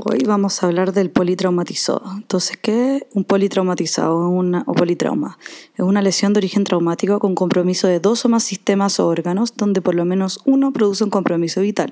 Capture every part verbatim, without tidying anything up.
Hoy vamos a hablar del politraumatizado. Entonces, ¿qué es un politraumatizado una, o politrauma? Es una lesión de origen traumático con compromiso de dos o más sistemas o órganos donde por lo menos uno produce un compromiso vital.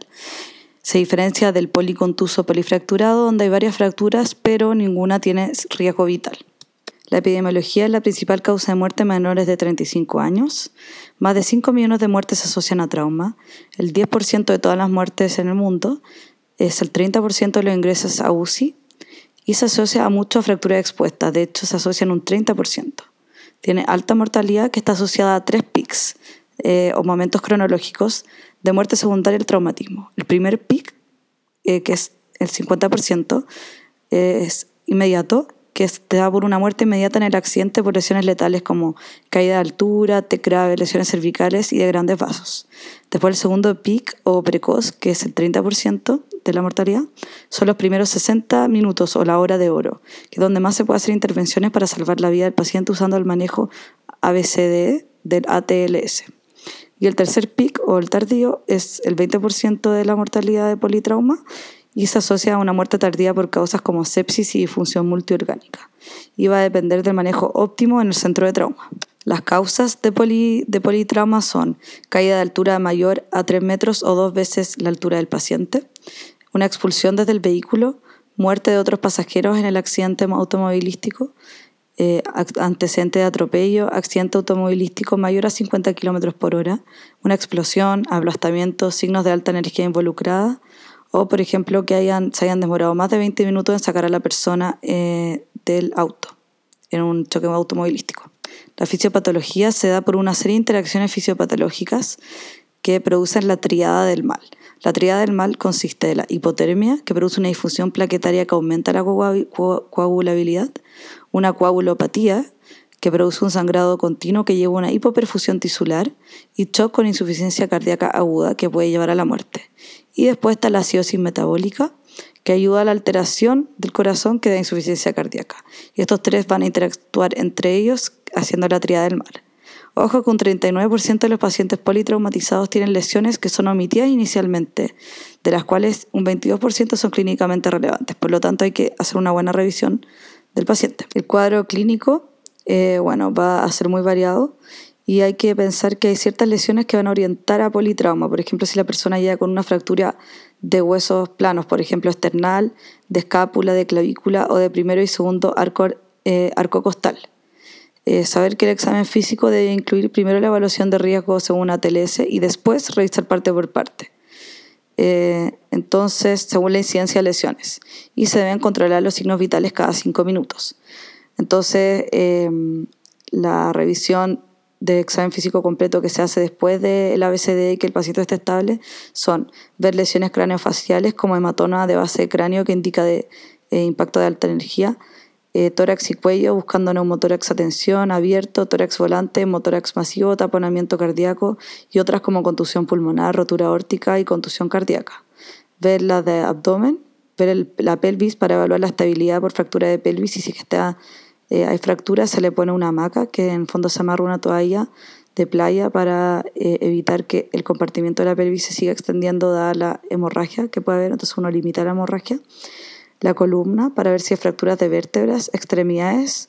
Se diferencia del policontuso polifracturado, donde hay varias fracturas, pero ninguna tiene riesgo vital. La epidemiología es la principal causa de muerte en menores de treinta y cinco años. Más de cinco millones de muertes se asocian a trauma. El diez por ciento de todas las muertes en el mundo es el treinta por ciento de los ingresos a U C I y se asocia a muchas fracturas expuestas. De hecho, se asocia en un treinta por ciento. Tiene alta mortalidad que está asociada a tres pics eh, o momentos cronológicos de muerte secundaria al traumatismo. El primer pic, eh, que es el cincuenta por ciento, eh, es inmediato, que te da por una muerte inmediata en el accidente por lesiones letales como caída de altura, T C grave, lesiones cervicales y de grandes vasos. Después el segundo pic o precoz, que es el treinta por ciento de la mortalidad, son los primeros sesenta minutos o la hora de oro, que es donde más se puede hacer intervenciones para salvar la vida del paciente usando el manejo A B C D del A T L S. Y el tercer pic o el tardío es el veinte por ciento de la mortalidad de politrauma y se asocia a una muerte tardía por causas como sepsis y disfunción multiorgánica. Y va a depender del manejo óptimo en el centro de trauma. Las causas de, poli, de politrauma son caída de altura mayor a tres metros o dos veces la altura del paciente, una expulsión desde el vehículo, muerte de otros pasajeros en el accidente automovilístico, eh, antecedente de atropello, accidente automovilístico mayor a cincuenta kilómetros por hora, una explosión, aplastamiento, signos de alta energía involucrada, o, por ejemplo, que hayan, se hayan demorado más de veinte minutos en sacar a la persona eh, del auto en un choque automovilístico. La fisiopatología se da por una serie de interacciones fisiopatológicas que producen la tríada del mal. La tríada del mal consiste de la hipotermia, que produce una difusión plaquetaria que aumenta la coagulabilidad, una coagulopatía, que produce un sangrado continuo que lleva a una hipoperfusión tisular, y shock con insuficiencia cardíaca aguda que puede llevar a la muerte. Y después está la acidosis metabólica, que ayuda a la alteración del corazón que da insuficiencia cardíaca. Y estos tres van a interactuar entre ellos haciendo la tríada del mal. Ojo que un treinta y nueve por ciento de los pacientes politraumatizados tienen lesiones que son omitidas inicialmente, de las cuales un veintidós por ciento son clínicamente relevantes. Por lo tanto, hay que hacer una buena revisión del paciente. El cuadro clínico eh, bueno, va a ser muy variado y hay que pensar que hay ciertas lesiones que van a orientar a politrauma. Por ejemplo, si la persona llega con una fractura de huesos planos, por ejemplo, esternal, de escápula, de clavícula o de primero y segundo arco, eh, arco costal. Eh, saber que el examen físico debe incluir primero la evaluación de riesgo según A T L S y después revisar parte por parte. Eh, entonces, según la incidencia de lesiones. Y se deben controlar los signos vitales cada cinco minutos. Entonces, eh, la revisión de examen físico completo que se hace después del A B C D y que el paciente esté estable son ver lesiones craneofaciales como hematoma de base de cráneo que indica de, eh, impacto de alta energía, eh, tórax y cuello buscando neumotórax a tensión, abierto, tórax volante, hemotórax masivo, taponamiento cardíaco y otras como contusión pulmonar, rotura aórtica y contusión cardíaca. Ver la de abdomen, ver el, la pelvis para evaluar la estabilidad por fractura de pelvis y si está Eh, hay fracturas, se le pone una hamaca que en el fondo se amarra una toalla de playa para eh, evitar que el compartimiento de la pelvis se siga extendiendo dada la hemorragia que puede haber, entonces uno limita la hemorragia. La columna para ver si hay fracturas de vértebras, extremidades,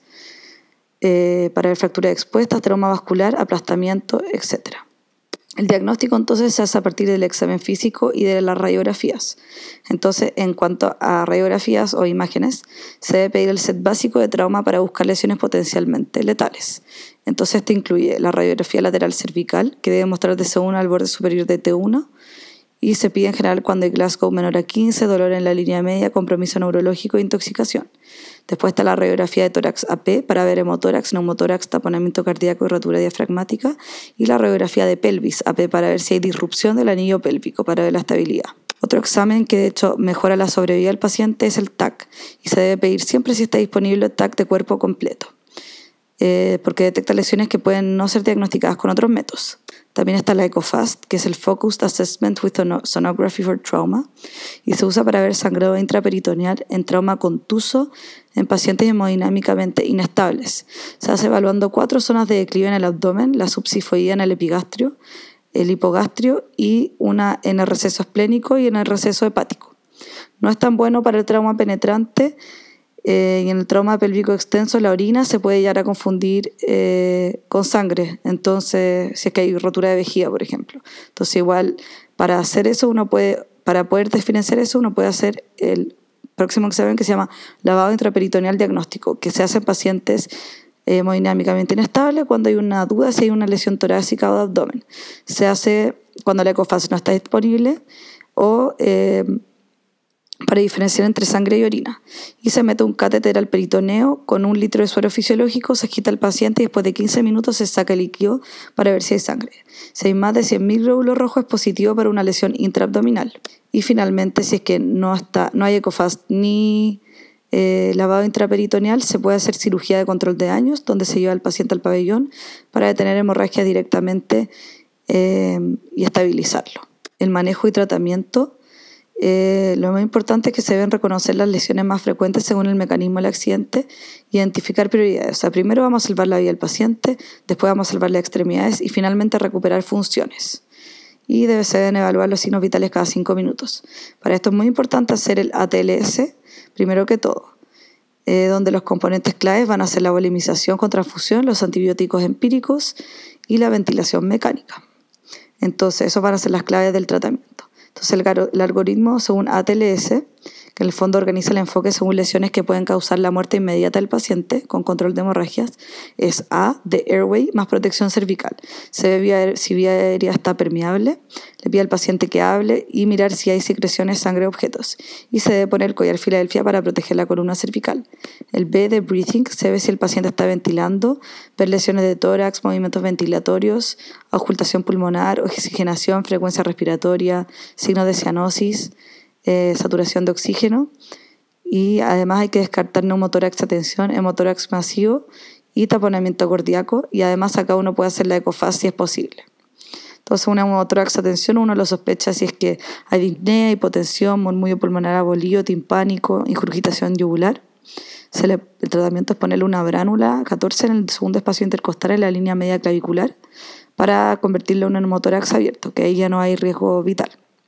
eh, para ver fracturas expuestas, trauma vascular, aplastamiento, etcétera. El diagnóstico entonces se hace a partir del examen físico y de las radiografías. Entonces, en cuanto a radiografías o imágenes, se debe pedir el set básico de trauma para buscar lesiones potencialmente letales. Entonces, este incluye la radiografía lateral cervical, que debe mostrar D C uno al borde superior de T uno, y se pide en general cuando hay Glasgow menor a quince, dolor en la línea media, compromiso neurológico e intoxicación. Después está la radiografía de tórax A P para ver hemotórax, neumotórax, taponamiento cardíaco y rotura diafragmática, y la radiografía de pelvis A P para ver si hay disrupción del anillo pélvico para ver la estabilidad. Otro examen que de hecho mejora la sobrevida del paciente es el T A C y se debe pedir siempre si está disponible el T A C de cuerpo completo, eh, porque detecta lesiones que pueden no ser diagnosticadas con otros métodos. También está la ECOFAST, que es el Focused Assessment with Sonography for Trauma, y se usa para ver sangrado intraperitoneal en trauma contuso en pacientes hemodinámicamente inestables. Se hace evaluando cuatro zonas de declive en el abdomen, la subsifoidea en el epigastrio, el hipogastrio y una en el receso esplénico y en el receso hepático. No es tan bueno para el trauma penetrante eh, y en el trauma pélvico extenso la orina se puede llegar a confundir eh, con sangre. Entonces, si es que hay rotura de vejiga, por ejemplo. Entonces, igual, para hacer eso, uno puede, para poder diferenciar eso, uno puede hacer el próximo examen que se llama lavado intraperitoneal diagnóstico, que se hace en pacientes eh, hemodinámicamente inestables cuando hay una duda si hay una lesión torácica o de abdomen. Se hace cuando la ecofase no está disponible o eh, para diferenciar entre sangre y orina. Y se mete un catéter al peritoneo con un litro de suero fisiológico, se agita al paciente y después de quince minutos se saca el líquido para ver si hay sangre. Si hay más de cien mil glóbulos rojos es positivo para una lesión intraabdominal. Y finalmente, si es que no, está, no hay ecofase ni eh, lavado intraperitoneal, se puede hacer cirugía de control de daños, donde se lleva al paciente al pabellón para detener hemorragia directamente eh, y estabilizarlo. El manejo y tratamiento. Eh, lo más importante es que se deben reconocer las lesiones más frecuentes según el mecanismo del accidente y identificar prioridades. O sea, primero vamos a salvar la vida del paciente, después vamos a salvar las extremidades y finalmente recuperar funciones. Y debe se deben evaluar los signos vitales cada cinco minutos. Para esto es muy importante hacer el A T L S, primero que todo, eh, donde los componentes claves van a ser la volemización con transfusión, los antibióticos empíricos y la ventilación mecánica. Entonces, esos van a ser las claves del tratamiento. Entonces, el, el algoritmo según A T L S, que en el fondo organiza el enfoque según lesiones que pueden causar la muerte inmediata del paciente con control de hemorragias, es A de airway más protección cervical. Se ve vía, si vía aérea está permeable, le pide al paciente que hable y mirar si hay secreciones, sangre o objetos. Y se debe poner el collar Filadelfia para proteger la columna cervical. El B de breathing, se ve si el paciente está ventilando, ver lesiones de tórax, movimientos ventilatorios, auscultación pulmonar, oxigenación, frecuencia respiratoria, signos de cianosis, Eh, saturación de oxígeno, y además hay que descartar neumotórax a tensión, hemotórax masivo y taponamiento cardíaco, y además acá uno puede hacer la ecofase si es posible. Entonces, una hemotórax a tensión uno lo sospecha si es que hay disnea, hipotensión, murmullo pulmonar abolío, timpánico, ingurgitación yugular. Se le, el tratamiento es ponerle una bránula catorce en el segundo espacio intercostal en la línea media clavicular para convertirlo en un hemotórax abierto, que ahí ya no hay riesgo vital.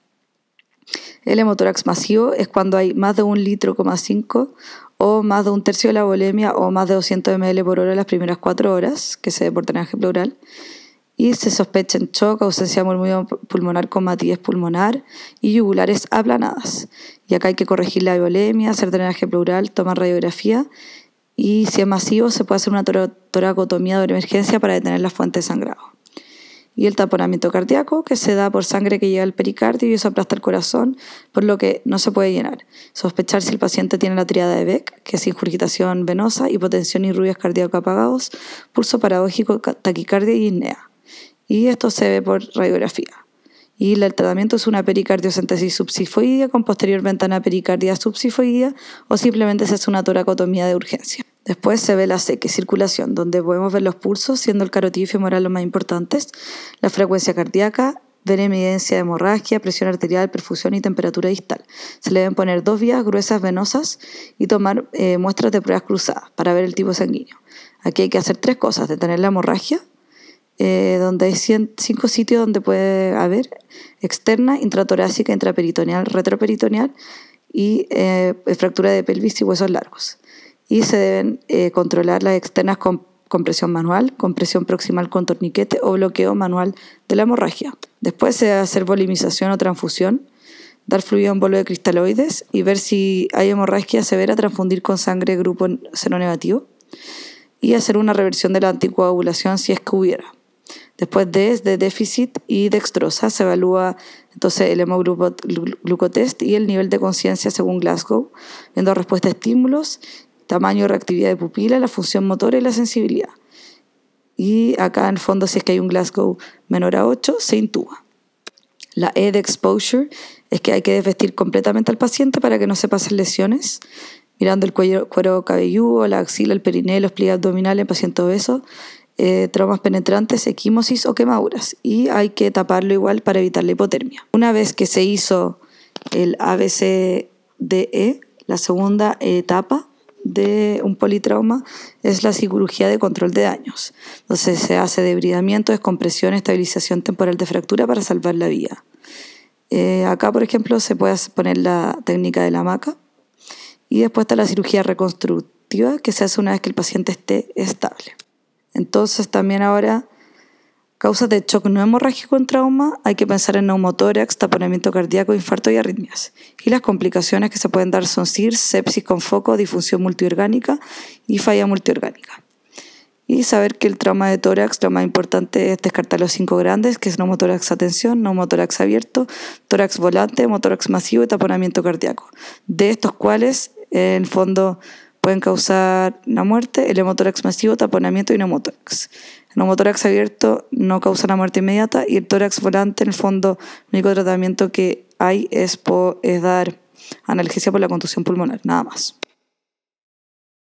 El hemotórax masivo es cuando hay más de un litro, cinco o más de un tercio de la volemia o más de doscientos mililitros por hora en las primeras cuatro horas, que se dé por drenaje pleural, y se sospecha en shock, ausencia de murmullo pulmonar con matidez pulmonar y yugulares aplanadas. Y acá hay que corregir la volemia, hacer drenaje pleural, tomar radiografía, y si es masivo se puede hacer una toracotomía de emergencia para detener la fuente de sangrado. Y el taponamiento cardíaco, que se da por sangre que llega al pericardio y eso aplasta el corazón, por lo que no se puede llenar. Sospechar si el paciente tiene la tríada de Beck, que es ingurgitación venosa, hipotensión y ruidos cardíacos apagados, pulso paradójico, taquicardia y disnea. Y esto se ve por radiografía. Y el tratamiento es una pericardiocentesis subsifoidea con posterior ventana pericardia subsifoidea o simplemente se hace una toracotomía de urgencia. Después se ve la C, que es circulación, donde podemos ver los pulsos, siendo el carotidio y femoral los más importantes, la frecuencia cardíaca, ver evidencia de hemorragia, presión arterial, perfusión y temperatura distal. Se le deben poner dos vías gruesas venosas y tomar eh, muestras de pruebas cruzadas para ver el tipo sanguíneo. Aquí hay que hacer tres cosas: detener la hemorragia, eh, donde hay cinco sitios donde puede haber externa, intratorácica, intraperitoneal, retroperitoneal y eh, fractura de pelvis y huesos largos. Y se deben eh, controlar las externas con compresión manual, compresión proximal con torniquete o bloqueo manual de la hemorragia. Después se debe hacer volemización o transfusión, dar fluido en bolo de cristaloides y ver si hay hemorragia severa, transfundir con sangre grupo cero negativo y hacer una reversión de la anticoagulación si es que hubiera. Después de, de déficit y dextrosa se evalúa entonces el hemoglucotest y el nivel de conciencia según Glasgow, viendo respuesta a estímulos, tamaño, reactividad de pupila, la función motora y la sensibilidad. Y acá en el fondo, si es que hay un Glasgow menor a ocho, se intuba. La E de exposure es que hay que desvestir completamente al paciente para que no se pasen lesiones, mirando el cuello, cuero cabelludo, la axila, el perineo, los pliegues abdominales en pacientes obesos, eh, traumas penetrantes, equimosis o quemaduras. Y hay que taparlo igual para evitar la hipotermia. Una vez que se hizo el A B C D E, la segunda etapa de un politrauma es la cirugía de control de daños. Entonces se hace debridamiento, descompresión, estabilización temporal de fractura para salvar la vida. Eh, acá, por ejemplo, se puede poner la técnica de la hamaca y después está la cirugía reconstructiva que se hace una vez que el paciente esté estable. Entonces también ahora, causas de shock no hemorrágico en trauma, hay que pensar en neumotórax, taponamiento cardíaco, infarto y arritmias. Y las complicaciones que se pueden dar son S I R, sepsis con foco, disfunción multiorgánica y falla multiorgánica. Y saber que el trauma de tórax, lo más importante es descartar los cinco grandes, que es neumotórax a tensión, neumotórax abierto, tórax volante, hemótórax masivo y taponamiento cardíaco. De estos cuales, en el fondo, pueden causar la muerte, el hemótórax masivo, taponamiento y neumotórax. El neumotórax abierto no causa la muerte inmediata y el tórax volante, en el fondo, el único tratamiento que hay es, por, es dar analgesia por la contusión pulmonar, nada más.